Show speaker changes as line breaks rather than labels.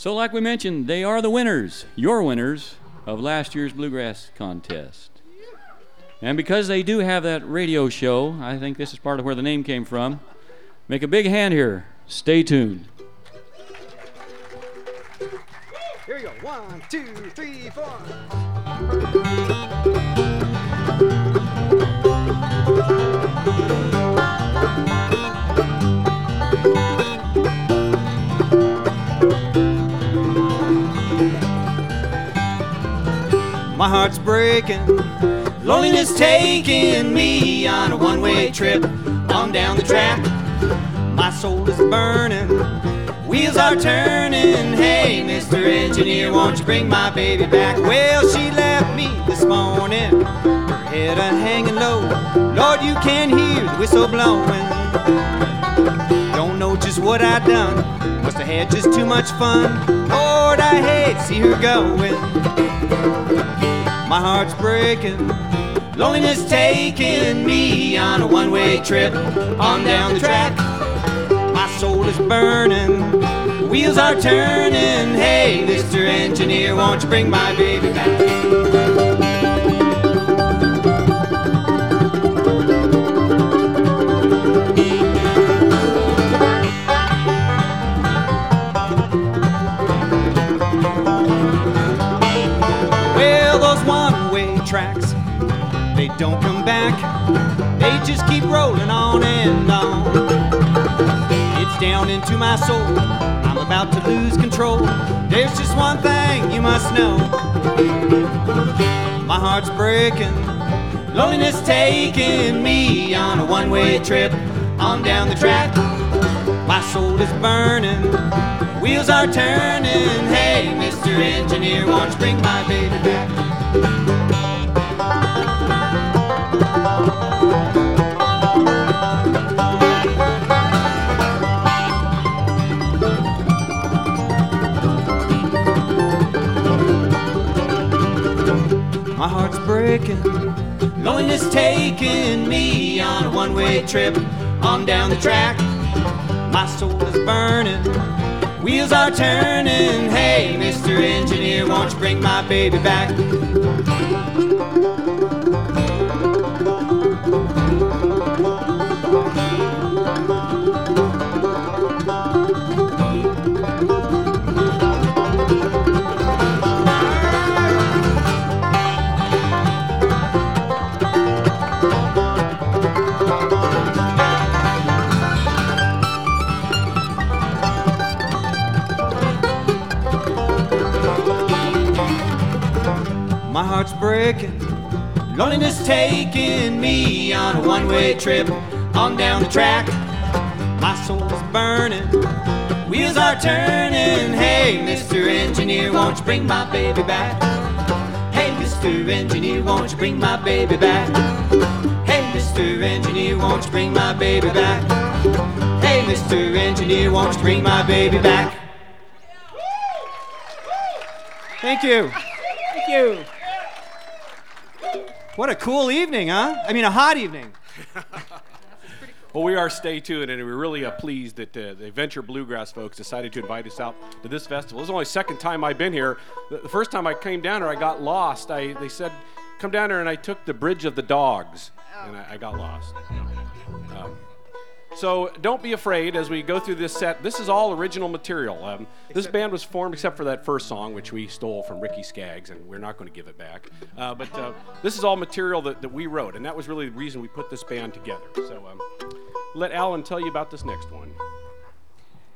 So like we mentioned, they are the winners, your winners, of last year's Bluegrass Contest. And because they do have that radio show, I think this is part of where the name came from. Make a big hand here. Stay tuned.
Here we go. 1, 2, 3, 4. My heart's breaking, loneliness taking me on a one-way trip on down the track. My soul is burning, wheels are turning. Hey, Mr. Engineer, won't you bring my baby back? Well, she left me this morning, her head hanging low. Lord, you can hear the whistle blowing. Don't know just what I done, must have had just too much fun. Lord, I hate to see her going. My heart's breaking, loneliness taking me on a one-way trip on down the track. My soul is burning, wheels are turning. Hey, Mr. Engineer, won't you bring my baby back? Well, those one-way tracks, they don't come back. They just keep rolling on and on. It's down into my soul, I'm about to lose control. There's just one thing you must know. My heart's breaking, loneliness taking me on a one-way trip on down the track. My soul is burning, wheels are turning. Hey, Mr. Engineer, won't you bring my baby back? My heart's breaking, loneliness taking me on a one-way trip on down the track. My soul is burning, wheels are turning. Hey, Mr. Engineer, won't you bring my baby back? My heart's breaking, loneliness taking me on a one-way trip on down the track. My soul is burning, wheels are turning. Hey, Mr. Engineer, won't you bring my baby back? Hey, Mr. Engineer, won't you bring my baby back? Hey, Mr. Engineer, won't you bring my baby back? Hey, Mr. Engineer, won't you bring my baby back? Thank you. Thank you. What a cool evening, huh? I mean, a hot evening.
Well, we are Stay Tuned, and we're really pleased that the Adventure Bluegrass folks decided to invite us out to this festival. This is only the second time I've been here. The first time I came down here, I got lost. They said, come down here, and I took the Bridge of the Dogs, and I got lost. So don't be afraid as we go through this set. This is all original material. This band was formed except for that first song, which we stole from Ricky Skaggs, and we're not going to give it back. But this is all material that we wrote, and that was really the reason we put this band together. So let Alan tell you about this next one.